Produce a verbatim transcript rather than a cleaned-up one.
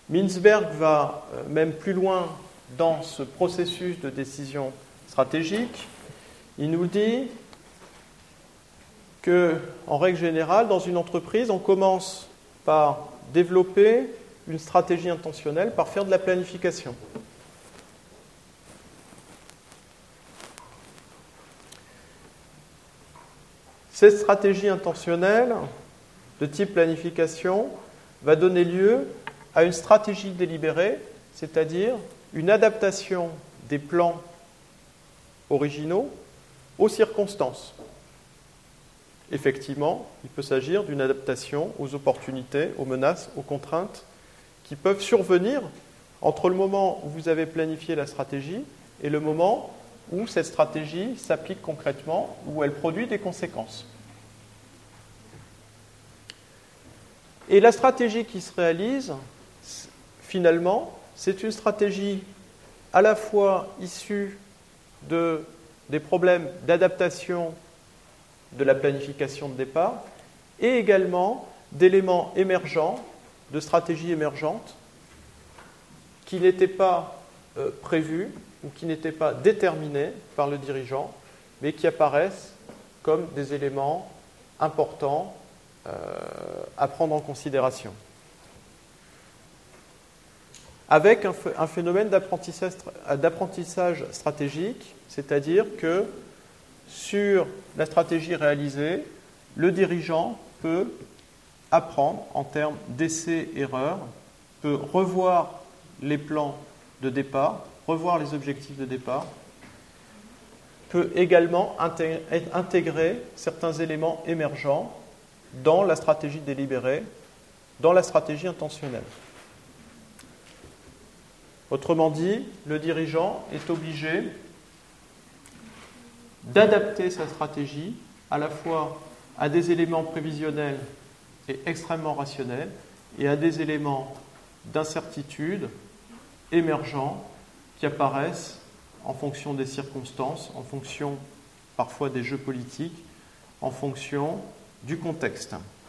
Mintzberg va même plus loin dans ce processus de décision stratégique. Il nous dit que, en règle générale, dans une entreprise, on commence par développer une stratégie intentionnelle, par faire de la planification. Cette stratégie intentionnelle de type planification va donner lieu à une stratégie délibérée, c'est-à-dire une adaptation des plans originaux aux circonstances. Effectivement, il peut s'agir d'une adaptation aux opportunités, aux menaces, aux contraintes qui peuvent survenir entre le moment où vous avez planifié la stratégie et le moment où cette stratégie s'applique concrètement, où elle produit des conséquences. Et la stratégie qui se réalise, finalement, c'est une stratégie à la fois issue de, des problèmes d'adaptation de la planification de départ et également d'éléments émergents, de stratégies émergentes qui n'étaient pas euh, prévues ou qui n'étaient pas déterminées par le dirigeant, mais qui apparaissent comme des éléments importants euh, à prendre en considération. Avec un, un phénomène d'apprentissage, d'apprentissage stratégique, c'est-à-dire que sur la stratégie réalisée, le dirigeant peut apprendre en termes d'essais-erreurs, peut revoir les plans de départ, revoir les objectifs de départ, peut également intégrer certains éléments émergents dans la stratégie délibérée, dans la stratégie intentionnelle. Autrement dit, le dirigeant est obligé d'adapter sa stratégie à la fois à des éléments prévisionnels et extrêmement rationnels et à des éléments d'incertitude émergents qui apparaissent en fonction des circonstances, en fonction parfois des jeux politiques, en fonction du contexte.